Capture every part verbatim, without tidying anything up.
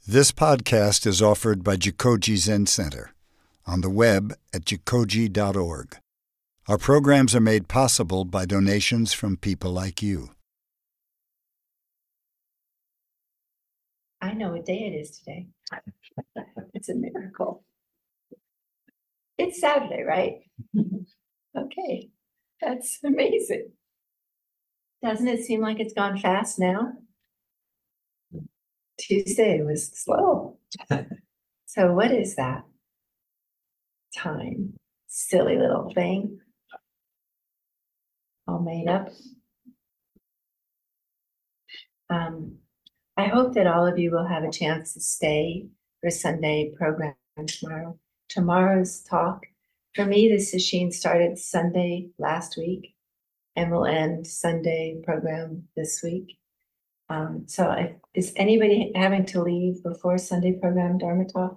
This podcast is offered by Jikoji Zen Center on the web at jikoji dot org. Our programs are made possible by donations from people like you. I know what day it is today. It's a miracle. It's Saturday, right? Okay, that's amazing. Doesn't it seem like it's gone fast now? Tuesday was slow. So what is that? Time. Silly little thing. All made up. Um, I hope that all of you will have a chance to stay for Sunday program tomorrow. Tomorrow's talk, for me, the sesshin started Sunday last week and will end Sunday program this week. Um, so if, is anybody having to leave before Sunday program Dharma talk?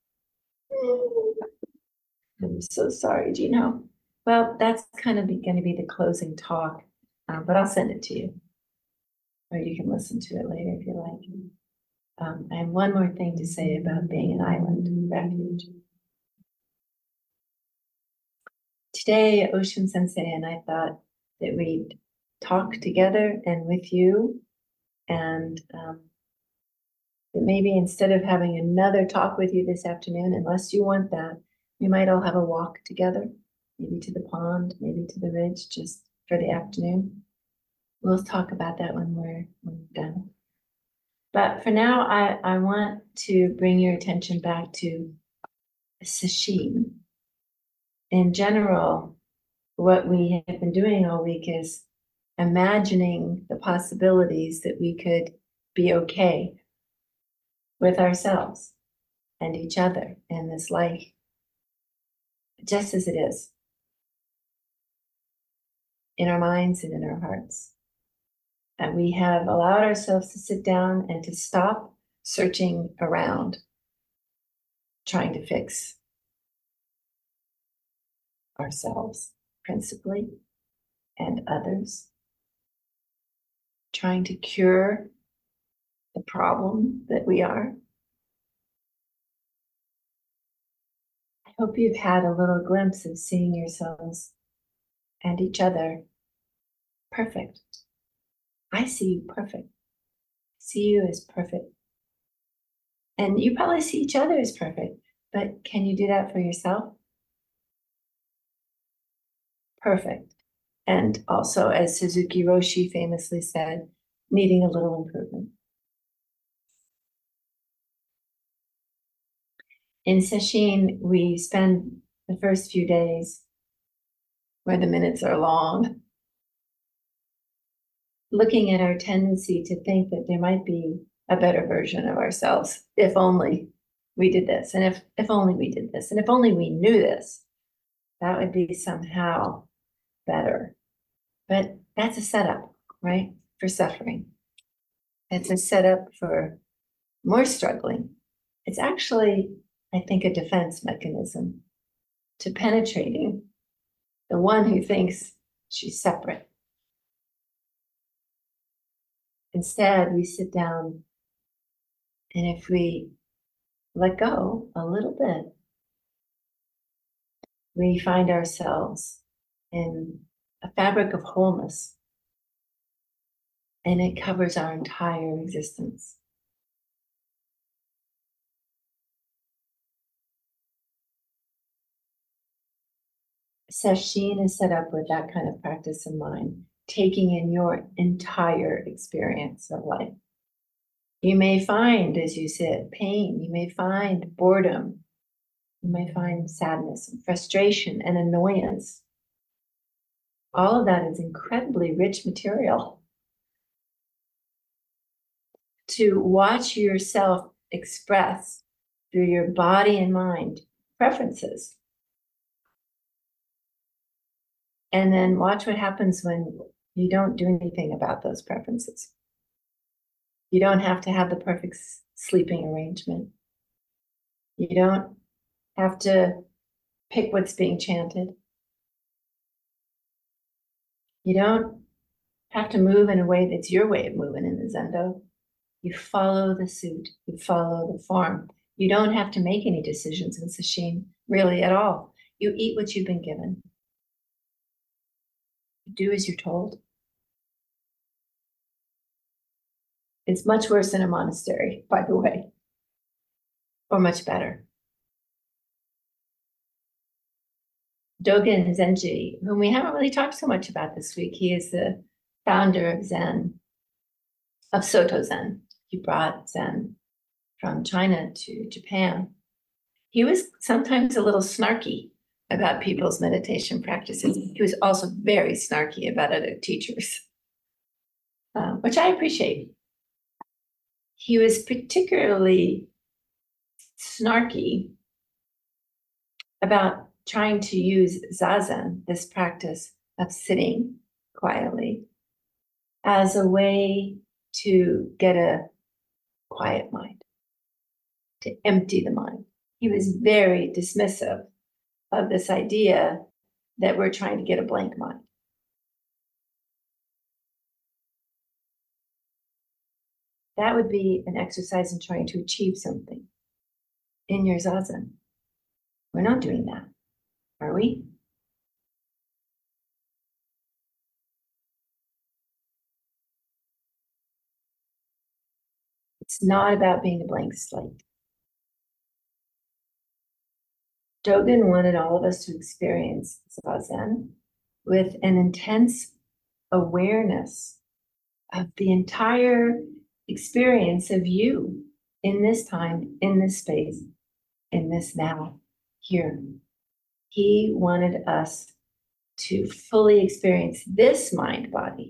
I'm so sorry, do you know? Well, that's kind of going to be the closing talk, um, but I'll send it to you. Or you can listen to it later if you like. Um, I have one more thing to say about being an island refuge. Today, Ocean Sensei and I thought that we'd talk together and with you, and um, that maybe instead of having another talk with you this afternoon, unless you want that, we might all have a walk together, maybe to the pond, maybe to the ridge, just for the afternoon. We'll talk about that when we're, when we're done. But for now, I, I want to bring your attention back to sesshin. In general, what we have been doing all week is imagining the possibilities that we could be okay with ourselves and each other in this life, just as it is, in our minds and in our hearts. And we have allowed ourselves to sit down and to stop searching around, trying to fix ourselves principally and others, trying to cure the problem that we are. I hope you've had a little glimpse of seeing yourselves and each other perfect. I see you perfect. I see you as perfect. And you probably see each other as perfect, but can you do that for yourself? Perfect. And also, as Suzuki Roshi famously said, needing a little improvement. In sesshin, we spend the first few days where the minutes are long, looking at our tendency to think that there might be a better version of ourselves, if only we did this, and if, if only we did this, and if only we knew this, that would be somehow better. But that's a setup, right, for suffering. It's a setup for more struggling. It's actually, I think, a defense mechanism to penetrating the one who thinks she's separate. Instead, we sit down, and if we let go a little bit, we find ourselves in a fabric of wholeness, and it covers our entire existence. Sesshin is set up with that kind of practice in mind, taking in your entire experience of life. You may find, as you sit, pain. You may find boredom. You may find sadness and frustration and annoyance. All of that is incredibly rich material. To watch yourself express through your body and mind preferences. And then watch what happens when you don't do anything about those preferences. You don't have to have the perfect sleeping arrangement. You don't have to pick what's being chanted. You don't have to move in a way that's your way of moving in the Zendo. You follow the suit, you follow the form. You don't have to make any decisions in sesshin, really, at all. You eat what you've been given. You do as you're told. It's much worse than a monastery, by the way, or much better. Dogen Zenji, whom we haven't really talked so much about this week, he is the founder of Zen, of Soto Zen. He brought Zen from China to Japan. He was sometimes a little snarky about people's meditation practices. He was also very snarky about other teachers, uh, which I appreciate. He was particularly snarky about trying to use Zazen, this practice of sitting quietly, as a way to get a quiet mind, to empty the mind. He was very dismissive of this idea that we're trying to get a blank mind. That would be an exercise in trying to achieve something in your Zazen. We're not doing that, are we? It's not about being a blank slate. Dogen wanted all of us to experience Zazen with an intense awareness of the entire experience of you in this time, in this space, in this now, here. He wanted us to fully experience this mind body.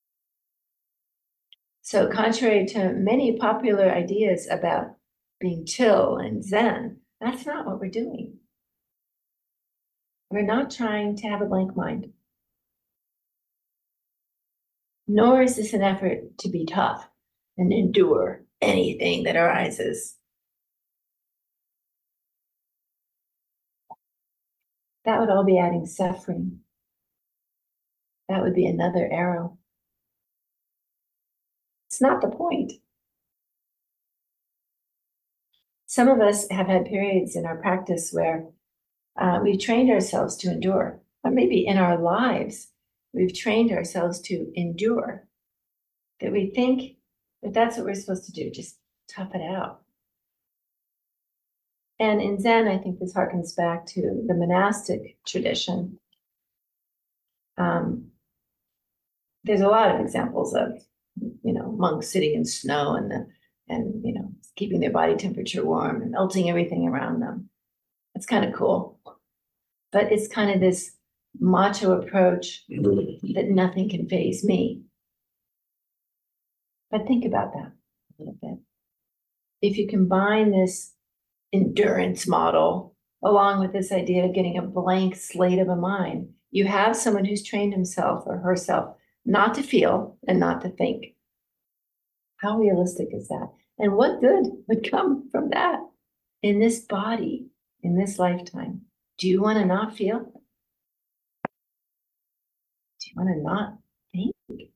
So contrary to many popular ideas about being chill and Zen, that's not what we're doing. We're not trying to have a blank mind. Nor is this an effort to be tough and endure anything that arises. That would all be adding suffering. That would be another arrow. It's not the point. Some of us have had periods in our practice where uh, we've trained ourselves to endure, or maybe in our lives, we've trained ourselves to endure, that we think that that's what we're supposed to do, just tough it out. And in Zen, I think this harkens back to the monastic tradition. Um, there's a lot of examples of, you know, monks sitting in snow and the, and you know, keeping their body temperature warm and melting everything around them. It's kind of cool, but it's kind of this macho approach that nothing can faze me. But think about that a little bit. If you combine this endurance model along with this idea of getting a blank slate of a mind, you have someone who's trained himself or herself not to feel and not to think. How realistic is that? And what good would come from that in this body, in this lifetime? Do you want to not feel? Do you want to not think?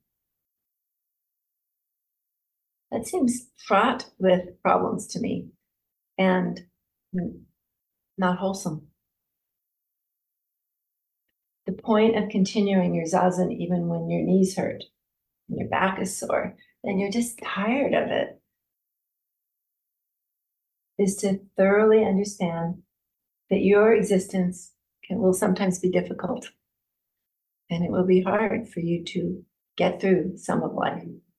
That seems fraught with problems to me and not wholesome. The point of continuing your Zazen even when your knees hurt and your back is sore and you're just tired of it is to thoroughly understand that your existence can, will sometimes be difficult and it will be hard for you to get through some of life.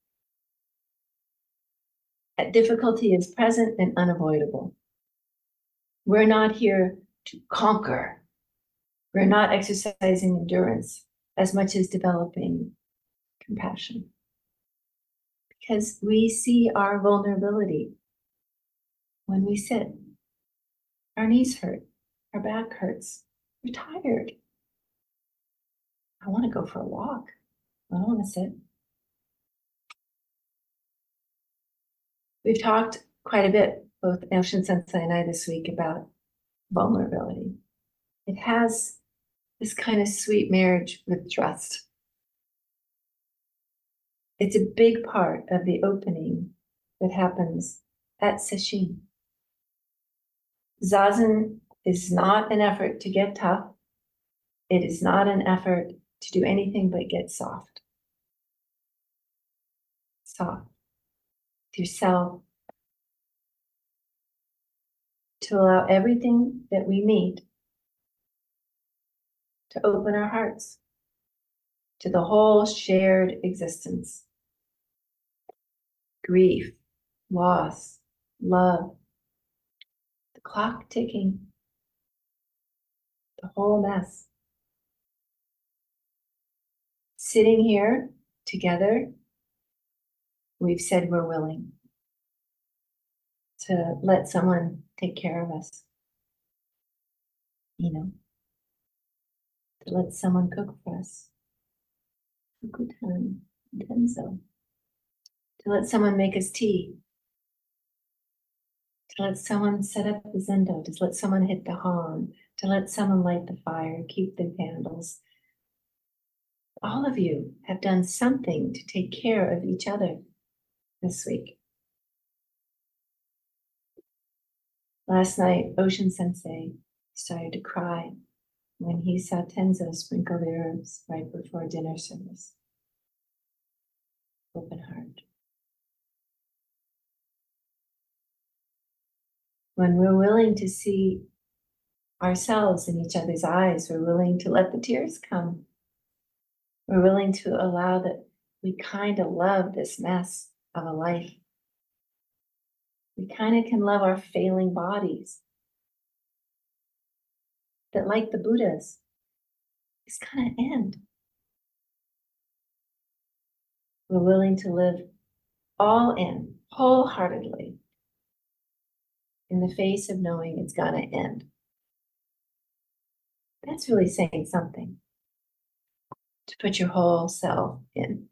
That difficulty is present and unavoidable. We're not here to conquer. We're not exercising endurance as much as developing compassion. Because we see our vulnerability when we sit. Our knees hurt, our back hurts, we're tired. I want to go for a walk. I don't want to sit. We've talked quite a bit, both Oshin Sensei and I this week, about vulnerability. It has this kind of sweet marriage with trust. It's a big part of the opening that happens at Sesshin. Zazen is not an effort to get tough. It is not an effort to do anything but get soft. Soft. With yourself. To allow everything that we meet to open our hearts to the whole shared existence. Grief, loss, love, the clock ticking, the whole mess. Sitting here together, we've said we're willing to let someone take care of us. You know, to let someone cook for us. Fukutan, Tenzo. To let someone make us tea. To let someone set up the zendo. To let someone hit the hon. To let someone light the fire, keep the candles. All of you have done something to take care of each other this week. Last night, Ocean Sensei started to cry when he saw Tenzo sprinkle the herbs right before dinner service. Open heart. When we're willing to see ourselves in each other's eyes, we're willing to let the tears come. We're willing to allow that we kind of love this mess of a life. We kind of can love our failing bodies. That, like the Buddhas, is gonna end. We're willing to live all in, wholeheartedly, in the face of knowing it's gonna end. That's really saying something. To put your whole self in.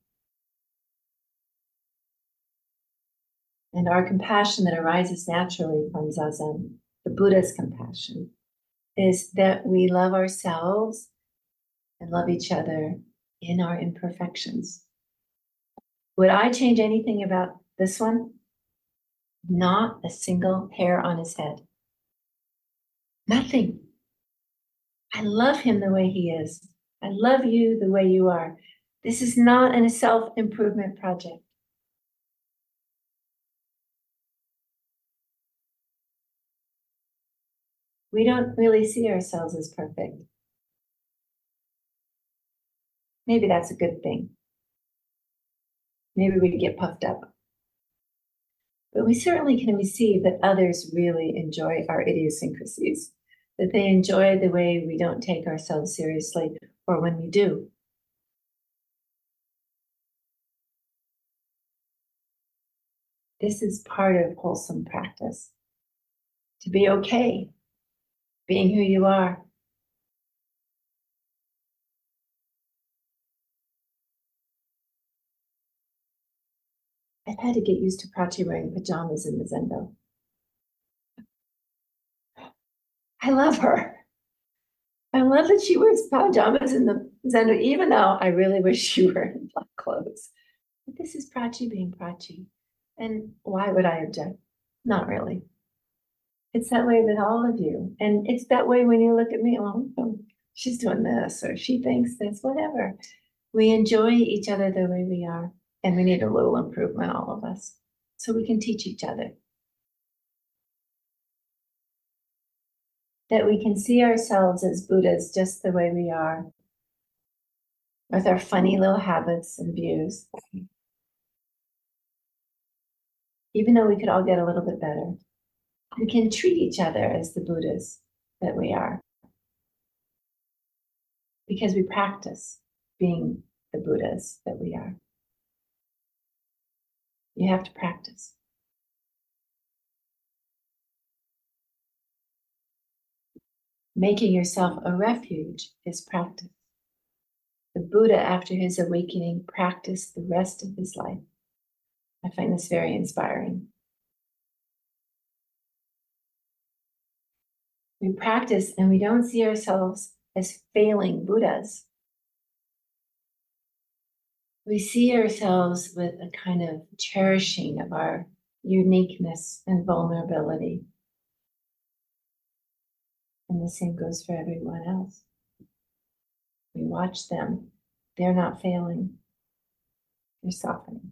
And our compassion that arises naturally from Zazen, the Buddha's compassion, is that we love ourselves and love each other in our imperfections. Would I change anything about this one? Not a single hair on his head. Nothing. I love him the way he is. I love you the way you are. This is not a self-improvement project. We don't really see ourselves as perfect. Maybe that's a good thing. Maybe we get puffed up. But we certainly can receive that others really enjoy our idiosyncrasies, that they enjoy the way we don't take ourselves seriously, or when we do. This is part of wholesome practice. To be okay being who you are. I've had to get used to Prachi wearing pajamas in the Zendo. I love her. I love that she wears pajamas in the Zendo, even though I really wish she were in black clothes. But this is Prachi being Prachi. And why would I object? Not really. It's that way with all of you. And it's that way when you look at me, oh, she's doing this, or she thinks this, whatever. We enjoy each other the way we are. And we need a little improvement, all of us, so we can teach each other. That we can see ourselves as Buddhas just the way we are, with our funny little habits and views. Even though we could all get a little bit better, we can treat each other as the Buddhas that we are. Because we practice being the Buddhas that we are. You have to practice. Making yourself a refuge is practice. The Buddha, after his awakening, practiced the rest of his life. I find this very inspiring. We practice and we don't see ourselves as failing Buddhas. We see ourselves with a kind of cherishing of our uniqueness and vulnerability. And the same goes for everyone else. We watch them, they're not failing, they're softening.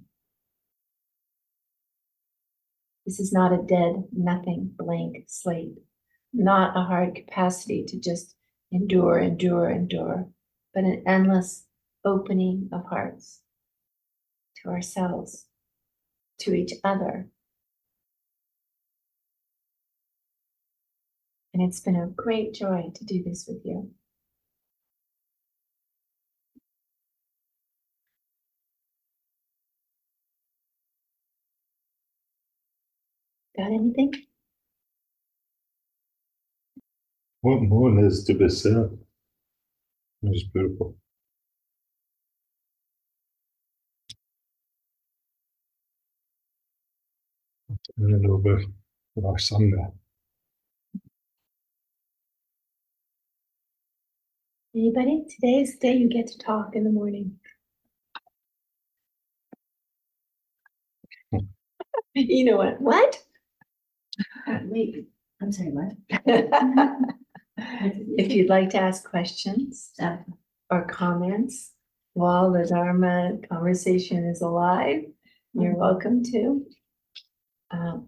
This is not a dead, nothing, blank slate, not a hard capacity to just endure, endure, endure, but an endless opening of hearts to ourselves, to each other. And it's been a great joy to do this with you. Got anything? What more is to be said? It's beautiful. En little bit of our Sunday. Anybody? Today is the day you get to talk in the morning. You know what? What? Wait, I'm sorry, what? If you'd like to ask questions Uh, or comments while the Dharma conversation is alive, you're welcome to. Um,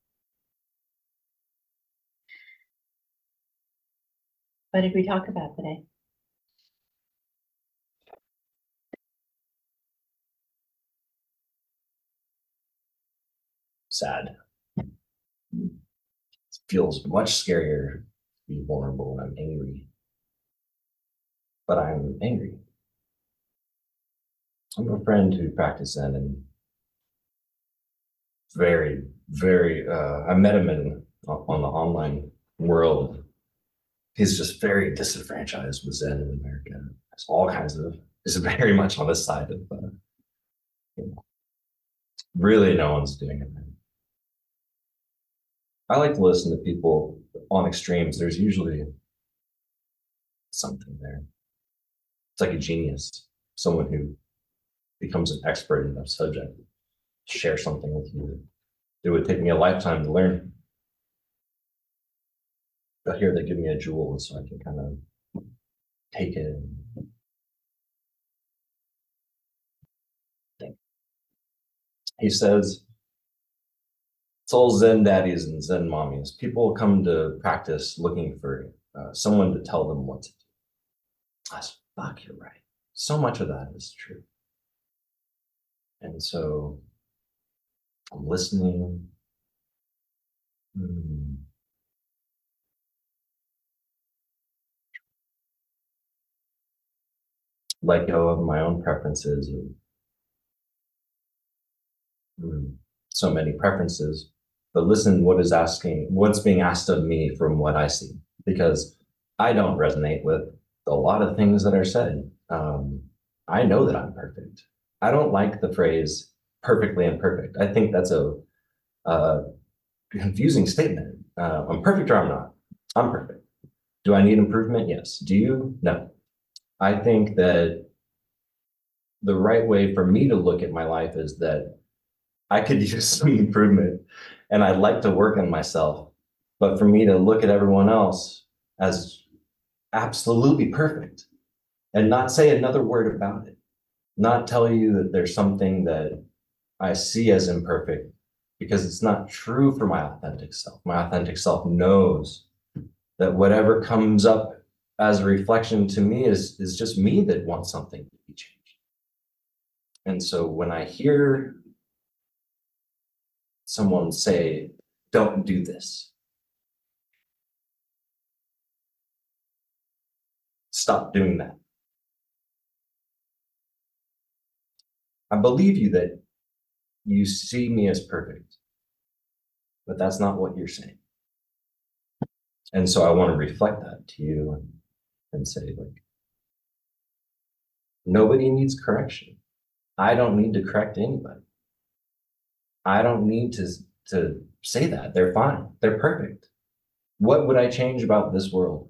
what did we talk about today? Sad. It feels much scarier to be vulnerable when I'm angry. But I'm angry. I have a friend who practiced Zen and very, very, uh, I met him in on the online world. He's just very disenfranchised with Zen in America. There's all kinds of, is very much on this side of, uh, you know, really no one's doing it. I like to listen to people on extremes. There's usually something there. It's like a genius, someone who becomes an expert in a subject, share something with you that it would take me a lifetime to learn. But here they give me a jewel so I can kind of take it and think. He says, it's all Zen daddies and Zen mommies. People come to practice looking for uh, someone to tell them what to do. I said, fuck, you're right. So much of that is true. And so I'm listening. Hmm. Let go of my own preferences. And, hmm, so many preferences, but listen what is asking, what's being asked of me from what I see, because I don't resonate with a lot of things that are said. Um, I know that I'm perfect. I don't like the phrase perfectly imperfect. I think that's a, a confusing statement. Uh, I'm perfect or I'm not. I'm perfect. Do I need improvement? Yes. Do you? No. I think that the right way for me to look at my life is that I could use some improvement and I'd like to work on myself. But for me to look at everyone else as absolutely perfect and not say another word about it, not tell you that there's something that I see as imperfect, because it's not true for my authentic self. My authentic self knows that whatever comes up as a reflection to me is, is just me that wants something to be changed. And so when I hear someone say, don't do this, stop doing that, I believe you that you see me as perfect, but that's not what you're saying. And so I want to reflect that to you and, and say, like, nobody needs correction. I don't need to correct anybody. I don't need to, to say that. They're fine. They're perfect. What would I change about this world?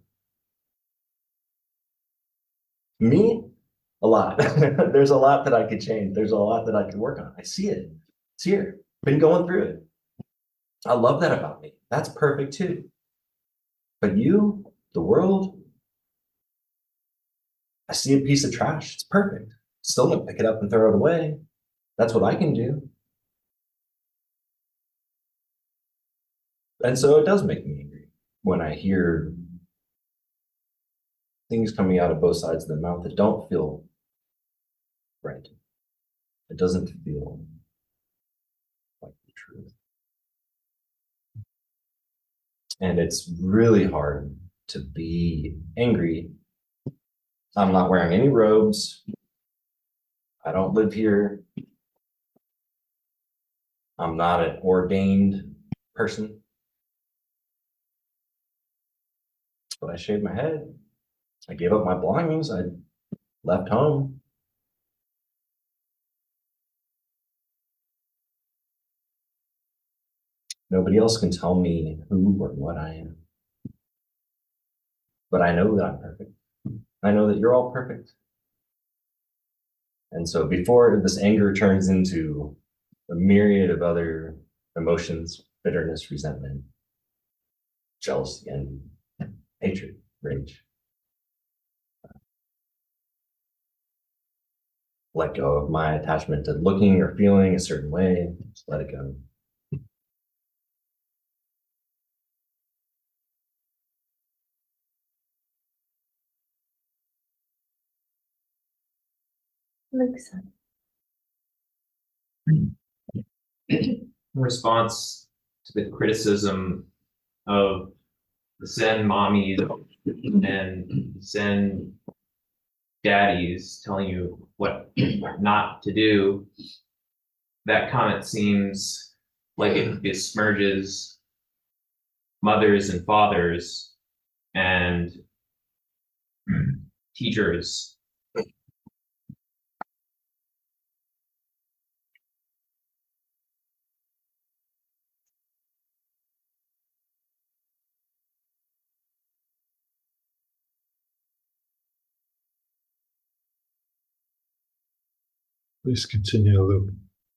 Me? A lot. There's a lot that I could change. There's a lot that I could work on. I see it. It's here. Been going through it. I love that about me. That's perfect too. But you, the world, I see a piece of trash. It's perfect. Still gonna pick it up and throw it away. That's what I can do. And so it does make me angry when I hear things coming out of both sides of the mouth that don't feel right. It doesn't feel like the truth. And it's really hard to be angry. I'm not wearing any robes. I don't live here. I'm not an ordained person. But I shaved my head. I gave up my belongings. I left home. Nobody else can tell me who or what I am. But I know that I'm perfect. I know that you're all perfect. And so before this anger turns into a myriad of other emotions, bitterness, resentment, jealousy, and hatred, rage, let go of my attachment to looking or feeling a certain way, just let it go. Looks In response to the criticism of the Zen mommies and Zen daddies telling you what not to do, that comment seems like it besmirches mothers and fathers and teachers. Please continue, Luke.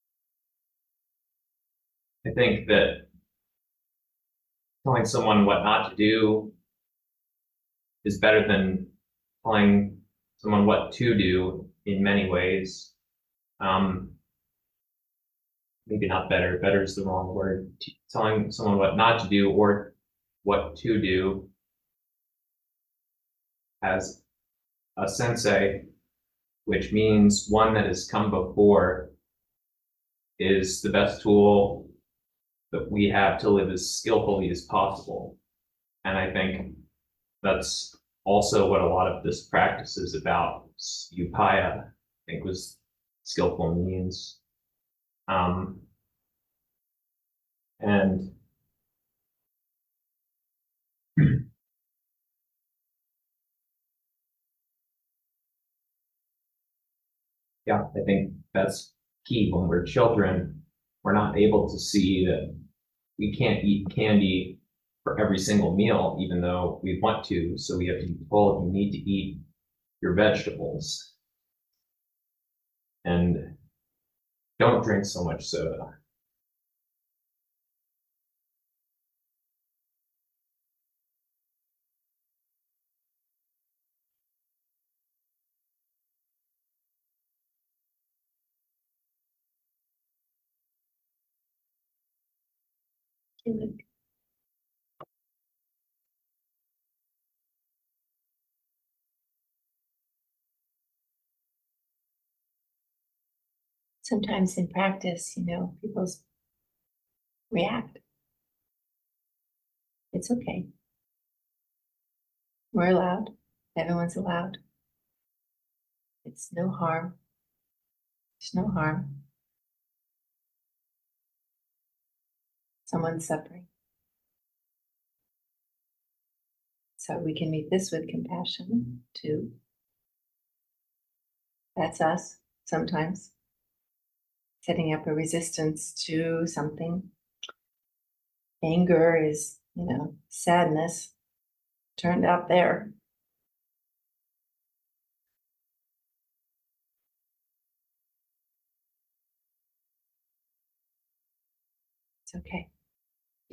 I think that telling someone what not to do is better than telling someone what to do in many ways. Um, maybe not better, better is the wrong word. T- telling someone what not to do or what to do as a sensei, which means one that has come before, is the best tool that we have to live as skillfully as possible. And I think that's also what a lot of this practice is about. Upaya, I think, was skillful means. Um, and yeah, I think that's key. When we're children, we're not able to see that we can't eat candy for every single meal, even though we want to. So we have to be told you need to eat your vegetables and don't drink so much soda. like sometimes in practice, you know, people react. It's okay. We're allowed. Everyone's allowed. It's no harm. There's no harm. Someone's suffering. So we can meet this with compassion too. That's us sometimes. Setting up a resistance to something. Anger is, you know, sadness turned out there. It's okay.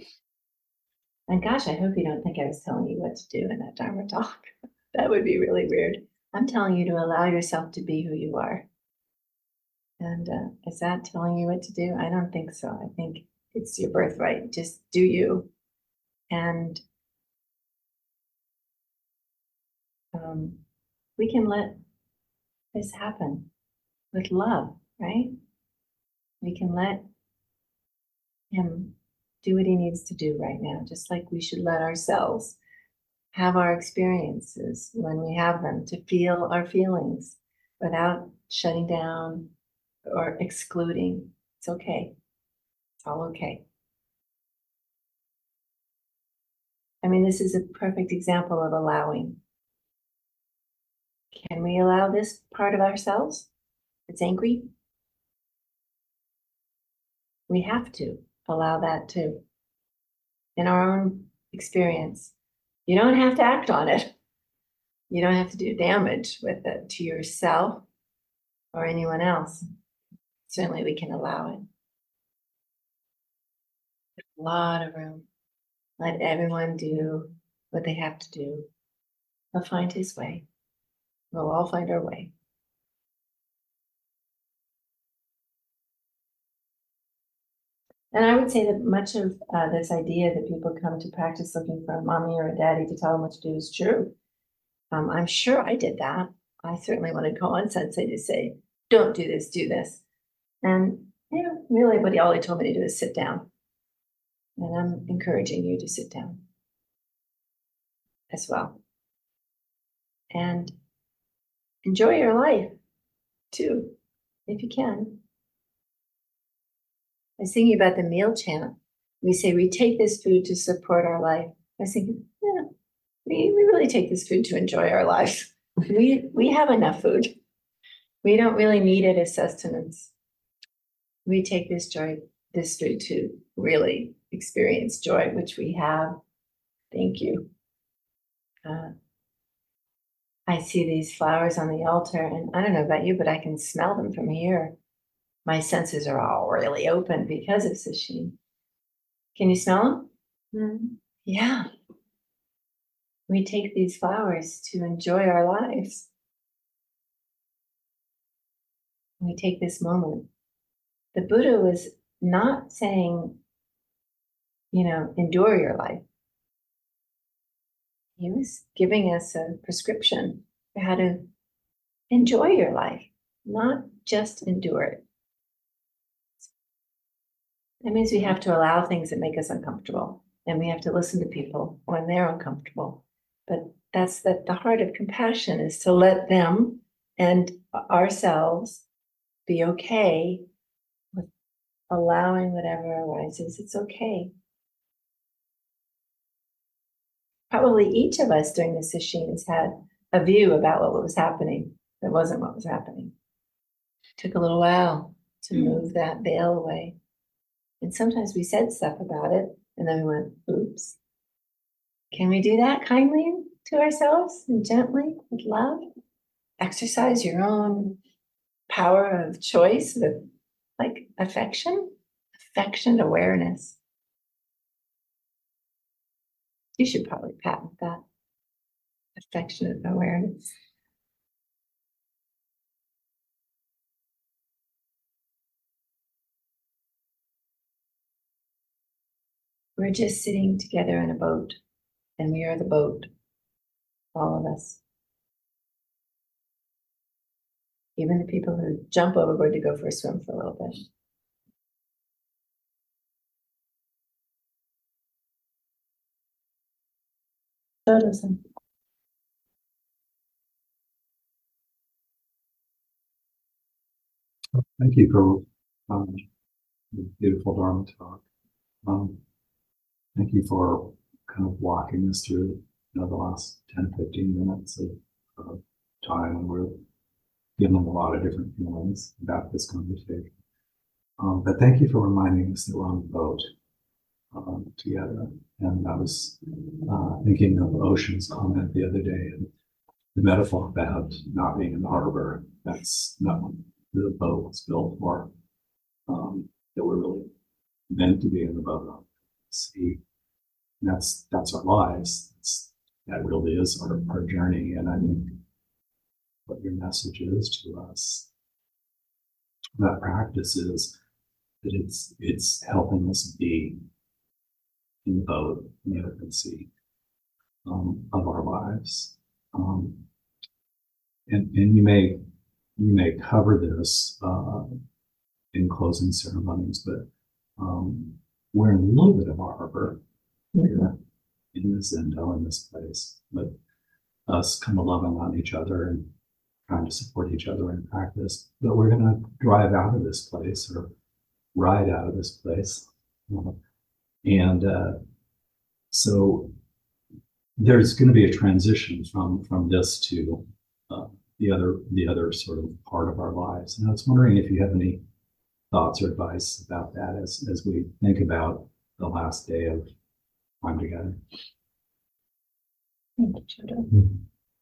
And gosh, I hope you don't think I was telling you what to do in that Dharma talk. That would be really weird. I'm telling you to allow yourself to be who you are. And uh, is that telling you what to do? I don't think so. I think it's your birthright. Just do you. And um, we can let this happen with love, right? We can let him do what he needs to do right now, just like we should let ourselves have our experiences when we have them, to feel our feelings without shutting down or excluding. It's okay. It's all okay. I mean, this is a perfect example of allowing. Can we allow this part of ourselves that's angry? We have to allow that too. In our own experience, you don't have to act on it. You don't have to do damage with it to yourself or anyone else. Certainly we can allow it. There's a lot of room. Let everyone do what they have to do. He'll find his way. We'll all find our way. And I would say that much of uh, this idea that people come to practice looking for a mommy or a daddy to tell them what to do is true. Um, I'm sure I did that. I certainly wanted Koan Sensei to say, don't do this, do this. And you know, really what he, all he told me to do is sit down. And I'm encouraging you to sit down as well. And enjoy your life too, if you can. I was thinking about the meal chant. We say, we take this food to support our life. I was thinking, yeah, we, we really take this food to enjoy our life. We, we have enough food. We don't really need it as sustenance. We take this joy, this food to really experience joy, which we have. Thank you. Uh, I see these flowers on the altar, and I don't know about you, but I can smell them from here. My senses are all really open because of sesshin. Can you smell them? Mm-hmm. Yeah. We take these flowers to enjoy our lives. We take this moment. The Buddha was not saying, you know, endure your life. He was giving us a prescription for how to enjoy your life, not just endure it. That means we have to allow things that make us uncomfortable, and we have to listen to people when they're uncomfortable. But that's that the heart of compassion is to let them and ourselves be okay with allowing whatever arises. It's okay. Probably each of us during the sesshin has had a view about what was happening that wasn't what was happening. It took a little while to move that veil away. And sometimes we said stuff about it, and then we went, oops. Can we do that kindly to ourselves and gently with love? Exercise your own power of choice with like affection, affection awareness. You should probably patent that. Affectionate awareness. We're just sitting together in a boat, and we are the boat, all of us. Even the people who jump overboard to go for a swim for a little bit. Shotosan. Thank you for um, the beautiful Dharma talk. Um, thank you for kind of walking us through, you know, the last ten, fifteen minutes of uh, time, and we're feeling a lot of different feelings about this conversation. Um, but thank you for reminding us that we're on the boat um, together. And I was uh, thinking of Ocean's comment the other day, and the metaphor about not being in the harbor. That's not what the boat was built for. Um, that we're really meant to be in the boat on the sea. And that's, that's our lives. It's, that really is our, our journey. And I think what your message is to us, that practice is that it's, it's helping us be in the boat, in the open sea um, of our lives. Um, and, and you may, you may cover this uh, in closing ceremonies, but um, we're in a little bit of a harbor here in this Zendo, in this place, but us kind of loving on each other and trying to support each other in practice. But we're going to drive out of this place or ride out of this place. Uh, and uh, so there's going to be a transition from, from this to uh, the other, the other sort of part of our lives. And I was wondering if you have any thoughts or advice about that as, as we think about the last day of time together. Thank you, Jodo. Mm-hmm.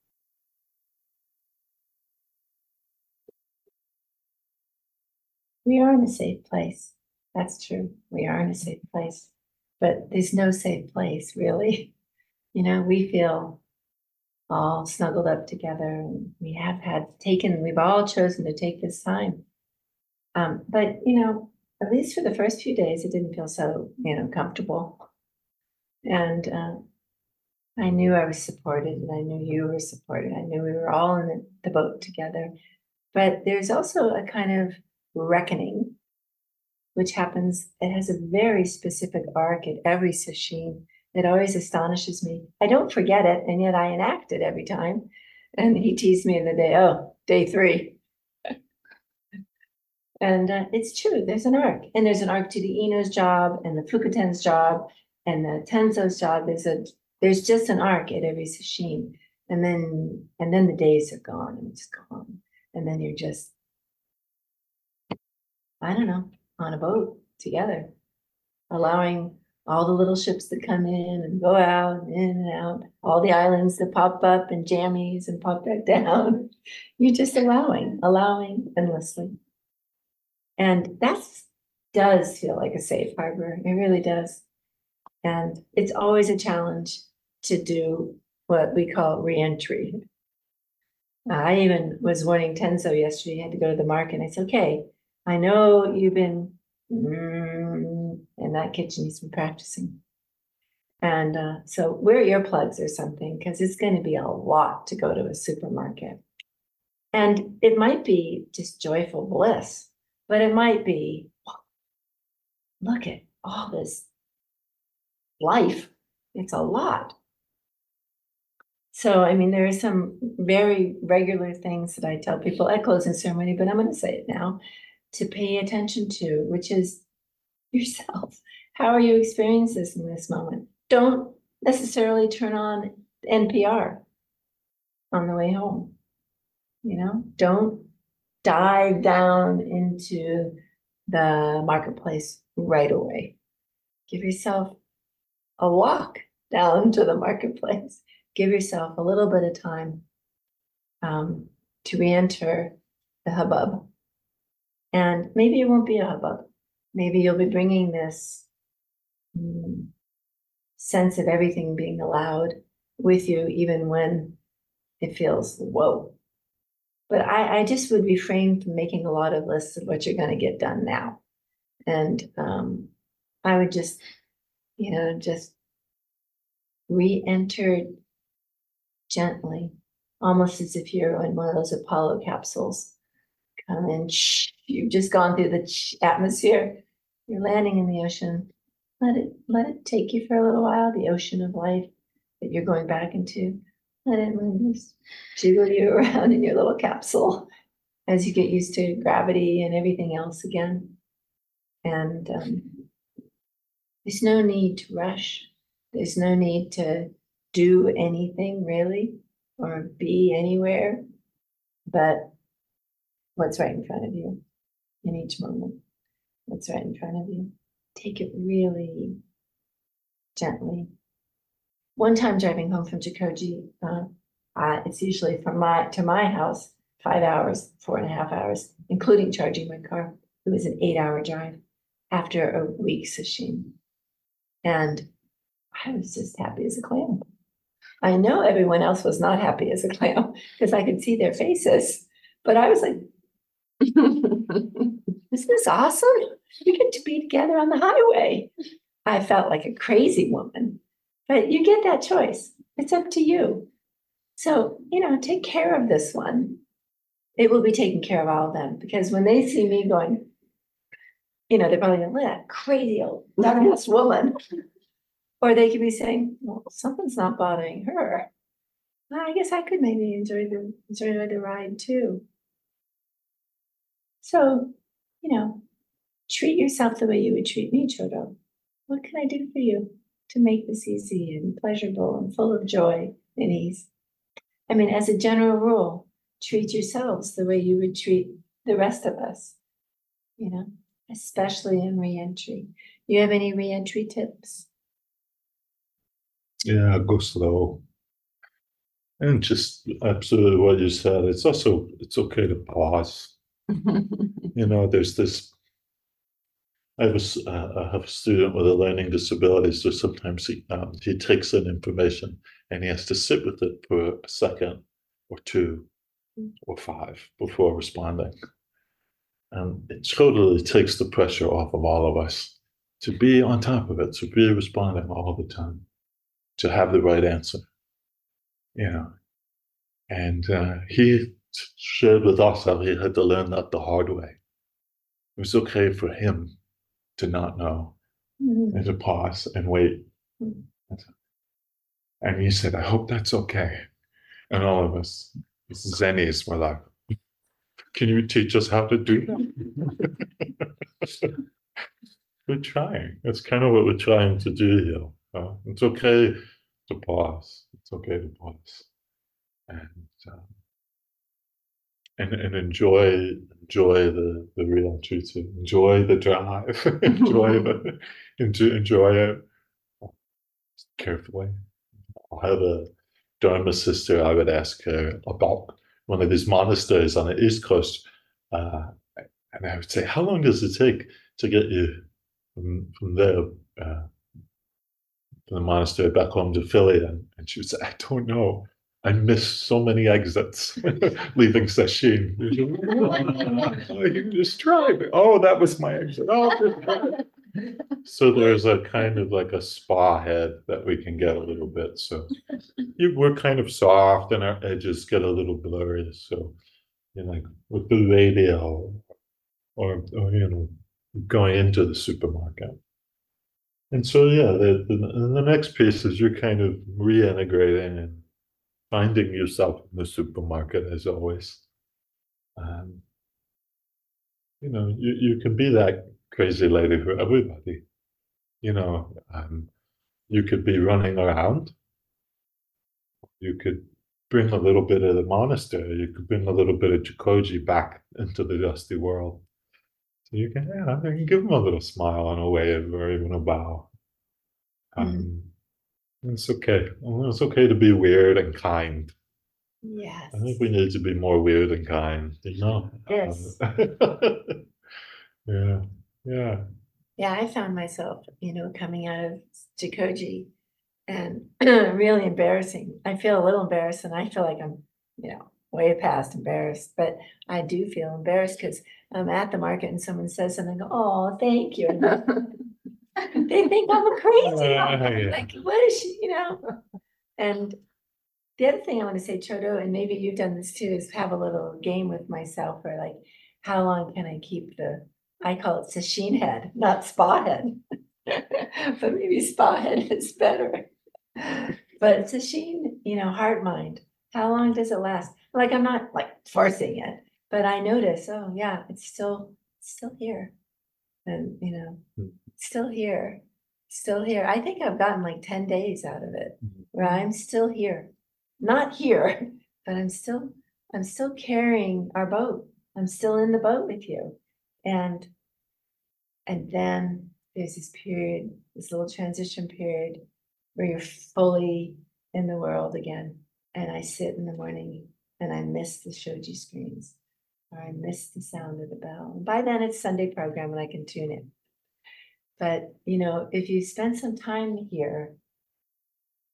We are in a safe place. That's true. We are in a safe place, but there's no safe place really. You know, we feel all snuggled up together, and we have had taken, we've all chosen to take this time. Um, but you know, at least for the first few days, it didn't feel so, you know, comfortable. And uh, I knew I was supported, and I knew you were supported. I knew we were all in the, the boat together. But there's also a kind of reckoning, which happens, it has a very specific arc at every sesshin. It always astonishes me. I don't forget it, and yet I enact it every time. And he teased me the day, oh, day three. And uh, it's true, there's an arc. And there's an arc to the Ino's job, and the Fukuten's job, and the Tenzo's job. There's a there's just an arc at every sesshin. And then and then the days are gone, and it's gone. And then you're just, I don't know, on a boat together, allowing all the little ships that come in and go out and in and out, all the islands that pop up and jammies and pop back down. You're just allowing, allowing endlessly. And that does feel like a safe harbor. It really does. And it's always a challenge to do what we call reentry. I even was warning Tenzo yesterday, he had to go to the market. And I said, okay, I know you've been mm, in that kitchen, he's been practicing. And uh, so wear earplugs or something, because it's going to be a lot to go to a supermarket. And it might be just joyful bliss, but it might be, look at all this life. It's a lot. So, I mean, there are some very regular things that I tell people at closing ceremony, but I'm going to say it now, to pay attention to, which is yourself. How are you experiencing this in this moment? Don't necessarily turn on N P R on the way home. You know, don't dive down into the marketplace right away. Give yourself a walk down to the marketplace. Give yourself a little bit of time um, to re-enter the hubbub. And maybe it won't be a hubbub. Maybe you'll be bringing this mm, sense of everything being allowed with you, even when it feels, whoa. But I, I just would refrain from making a lot of lists of what you're going to get done now. And um, I would just, you know, just re-enter gently, almost as if you're in one of those Apollo capsules. Come in, shh, you've just gone through the atmosphere. You're landing in the ocean. Let it, let it take you for a little while, the ocean of life that you're going back into. Let it just jiggle you around in your little capsule as you get used to gravity and everything else again. And um, there's no need to rush. There's no need to do anything really, or be anywhere, but what's right in front of you in each moment. What's right in front of you. Take it really gently. One time driving home from Jikoji, uh, uh, it's usually from my to my house, five hours, four and a half hours, including charging my car. It was an eight-hour drive after a week sesshin. And I was just happy as a clam. I know everyone else was not happy as a clam because I could see their faces, but I was like, isn't this awesome? We get to be together on the highway. I felt like a crazy woman, but you get that choice. It's up to you. So, you know, take care of this one. It will be taking care of all of them because when they see me going, you know, they're probably going, look at that crazy old dumbass woman. Or they could be saying, well, something's not bothering her. Well, I guess I could maybe enjoy the enjoy the ride too. So, you know, treat yourself the way you would treat me, Chodo. What can I do for you to make this easy and pleasurable and full of joy and ease? I mean, as a general rule, treat yourselves the way you would treat the rest of us, you know, especially in reentry. You have any reentry tips? Yeah, go slow. And just absolutely what you said. It's also, it's okay to pause. You know, there's this, I have a, uh, I have a student with a learning disability, so sometimes he, um, he takes in information and he has to sit with it for a second or two or five before responding. And it totally takes the pressure off of all of us to be on top of it, to be responding all the time, to have the right answer. You know, and uh, he shared with us how he had to learn that the hard way. It was okay for him to not know Mhm. and to pause and wait. Mhm. And he said, I hope that's okay. And all of us, Zennies, were like, can you teach us how to do that? We're trying. That's kind of what we're trying to do here. Uh, it's okay to pause. It's okay to pause. And um, and and enjoy enjoy the the reentry too. Enjoy the drive. enjoy the enjoy, enjoy it carefully. I have a Dharma sister. I would ask her about one of these monasteries on the East Coast, uh, and I would say, "How long does it take to get you from from there?" Uh, from the monastery back home to Philly, and, and she would say, I don't know. I missed so many exits leaving Sesshin. Oh, you can just drive. Oh, that was my exit. Oh, so there's a kind of like a spa head that we can get a little bit. So you, we're kind of soft and our edges get a little blurry. So, you know, like with the radio or, or you know, going into the supermarket. And so, yeah, the, the, and the next piece is you're kind of reintegrating and finding yourself in the supermarket as always. Um, you know, you, you can be that crazy lady for everybody. You know, um, you could be running around. You could bring a little bit of the monastery. You could bring a little bit of Jikoji back into the dusty world. So you can, yeah, you can give them a little smile and a wave or even a bow. Um, mm. It's okay. It's okay to be weird and kind. Yes. I think we need to be more weird and kind, you know? Yes. Um, yeah, yeah. Yeah, I found myself, you know, coming out of Jikoji and really embarrassing. I feel a little embarrassed and I feel like I'm, you know, way past embarrassed, but I do feel embarrassed because I'm at the market and someone says something, I go, oh, thank you. And they think I'm a crazy. Uh, yeah. Like, what is she, you know? And the other thing I want to say, Chodo, and maybe you've done this too, is have a little game with myself or like, how long can I keep the, I call it sesshin head, not spa head. But maybe spa head is better. But sesshin, you know, heart mind, how long does it last? Like, I'm not like forcing it, but I notice, oh yeah, it's still, it's still here. And, you know, Hmm. still here, still here. I think I've gotten like ten days out of it, where I'm still here. Not here, but I'm still, I'm still carrying our boat. I'm still in the boat with you. And, and then there's this period, this little transition period where you're fully in the world again. And I sit in the morning and I miss the shoji screens, or I miss the sound of the bell. And by then it's Sunday program and I can tune in. But, you know, if you spend some time here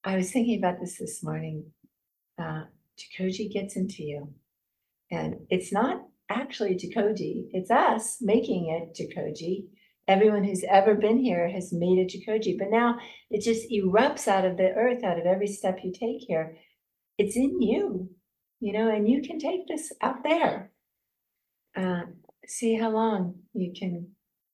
I was thinking about this this morning. Uh, Jikoji gets into you. And it's not actually Jikoji, it's us making it Jikoji. Everyone who's ever been here has made a Jikoji, but now it just erupts out of the earth, out of every step you take here. It's in you, you know, and you can take this out there. Uh, see how long you can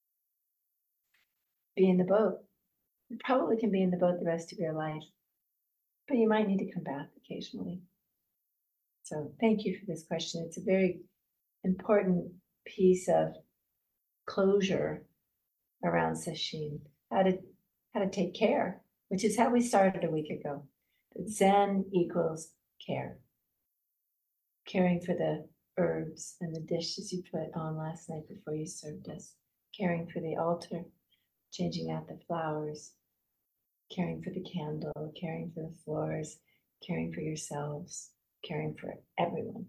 be in the boat. You probably can be in the boat the rest of your life, but you might need to come back occasionally. So thank you for this question. It's a very important piece of closure around sesshin, how to how to take care, which is how we started a week ago. Zen equals care. Caring for the herbs and the dishes you put on last night before you served us. Caring for the altar, changing out the flowers, caring for the candle, caring for the floors, caring for yourselves, caring for everyone.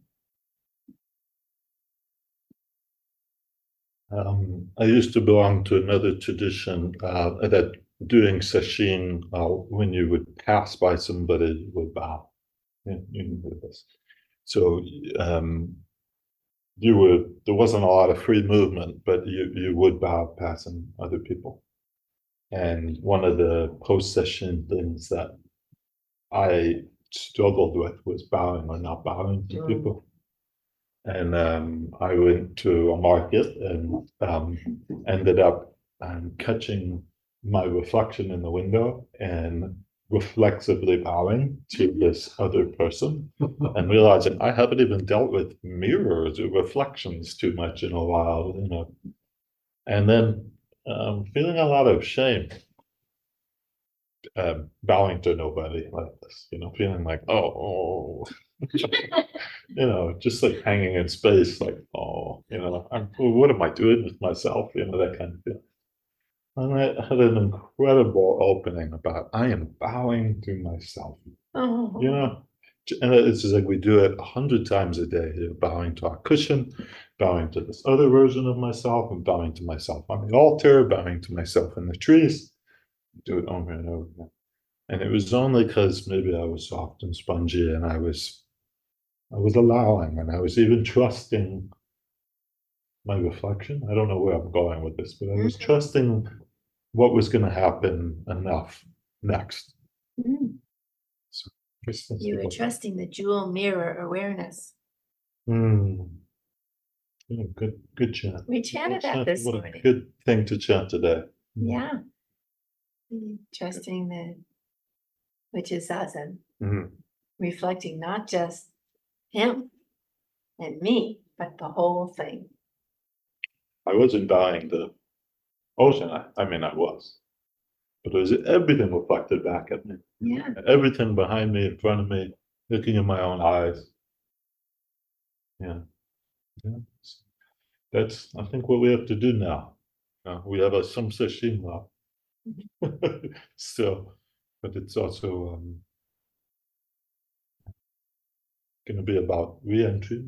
Um, I used to belong to another tradition uh, that doing sesshin, uh, when you would pass by somebody, you would bow. You, you can do this. So um, you would, there wasn't a lot of free movement, but you, you would bow passing other people. And one of the post-session things that I struggled with was bowing or not bowing to Mm. people. And um, I went to a market and um, ended up um, catching my reflection in the window and reflexively bowing to this other person and realizing I haven't even dealt with mirrors or reflections too much in a while, you know. And then um, feeling a lot of shame, um, bowing to nobody like this, you know, feeling like, oh, oh. You know, just like hanging in space, like, oh, you know, I'm, what am I doing with myself? You know, that kind of thing. And I had an incredible opening about I am bowing to myself. Oh. You know, and it's just like we do it a hundred times a day. You know, bowing to our cushion, bowing to this other version of myself, and bowing to myself on the altar, bowing to myself in the trees. Do it over and over again. And it was only because maybe I was soft and spongy, and I was, I was allowing, and I was even trusting my reflection. I don't know where I'm going with this, but I was Mhm. trusting what was going to happen enough next. Mm. So, this is You were what- trusting the jewel mirror awareness. Hmm. Yeah, good, good chant. We chanted Good that chant. this What morning. a good thing to chant today. Yeah. Mm, trusting the, which is zazen, Mhm. reflecting not just him and me, but the whole thing. I wasn't buying the ocean. I, I mean, I was, but it was everything reflected back at me. Yeah. Everything behind me, in front of me, looking in my own eyes. Yeah. Yeah. That's, I think, what we have to do now. Uh, we have a some sesshin now. Still, but it's also um, going to be about re-entry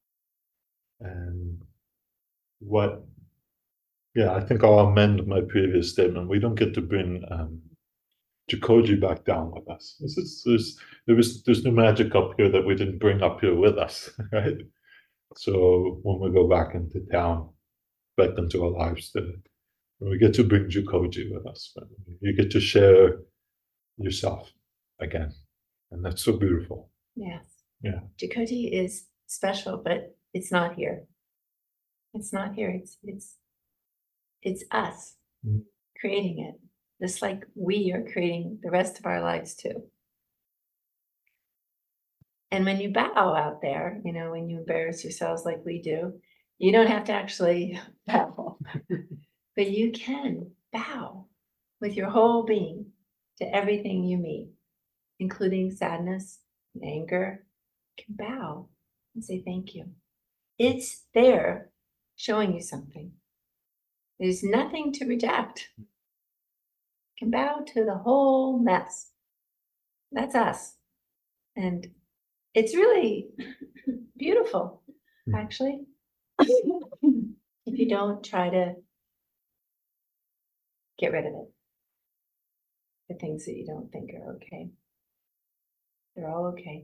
and what. Yeah, I think I'll amend my previous statement. We don't get to bring um, Jikoji back down with us. This is, there's, there was, there's no magic up here that we didn't bring up here with us, right? So when we go back into town, back into our lives, the, we get to bring Jikoji with us. You get to share yourself again, and that's so beautiful. Yes. Yeah. Jikoji is special, but it's not here. It's not here. It's it's it's us Mhm. creating it, just like we are creating the rest of our lives too. And when you bow out there, you know, when you embarrass yourselves like we do, you don't have to actually bow, but you can bow with your whole being to everything you meet, including sadness and anger. You can bow and say thank you. It's there showing you something. There's nothing to reject. You can bow to the whole mess. That's us. And it's really beautiful, actually. If you don't try to get rid of it, the things that you don't think are okay. you're all okay.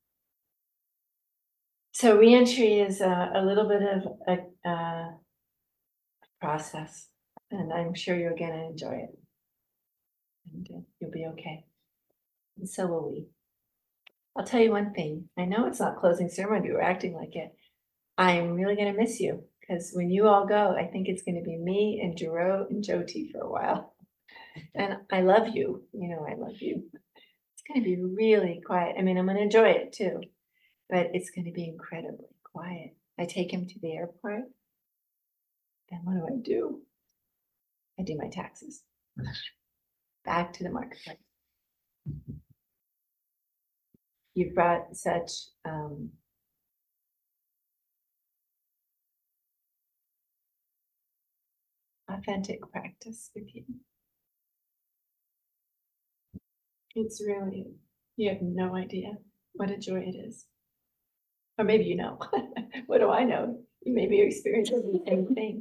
So reentry is a, a little bit of a, a process, and I'm sure you're going to enjoy it. And uh, you'll be okay. And so will we. I'll tell you one thing. I know it's not closing ceremony, we're acting like it. I'm really going to miss you, because when you all go, I think it's going to be me and Jero and Jyoti for a while. And I love you. You know, I love you. It's going to be really quiet. I mean, I'm going to enjoy it too, but it's going to be incredibly quiet. I take him to the airport. Then what do I do? I do my taxes. Back to the marketplace. You've brought such um, authentic practice with you. It's really, you have no idea what a joy it is. Or maybe you know. What do I know? You maybe experiencing the same thing.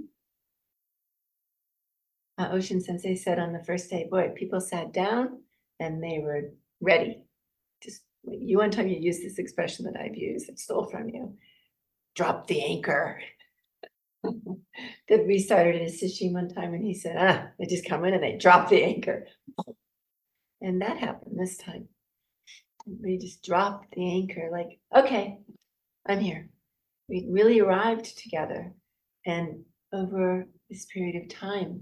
Uh, Ocean Sensei said on the first day, boy, people sat down and they were ready. Just you one time you used this expression that I've used, I stole from you. Drop the anchor. That we started a sesshin one time and he said, ah, they just come in and they drop the anchor. And that happened this time. We just dropped the anchor like, okay, I'm here. We really arrived together. And over this period of time,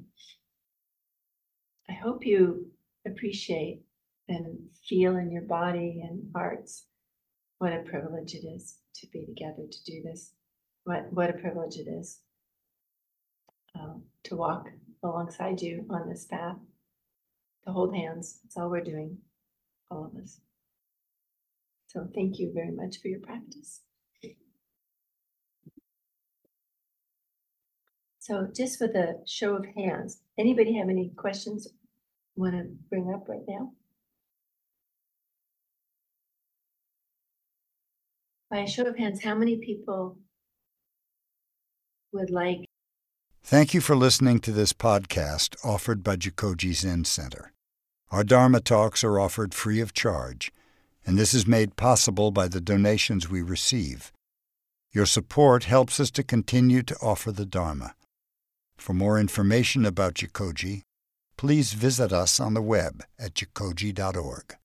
I hope you appreciate and feel in your body and hearts what a privilege it is to be together to do this. What, what a privilege it is um, to walk alongside you on this path, to hold hands. That's all we're doing, all of us. So thank you very much for your practice. So just with a show of hands, anybody have any questions want to bring up right now? By a show of hands, how many people would like? Thank you for listening to this podcast offered by Jikoji Zen Center. Our Dharma talks are offered free of charge, and this is made possible by the donations we receive. Your support helps us to continue to offer the Dharma. For more information about Jikoji, please visit us on the web at jikoji dot org.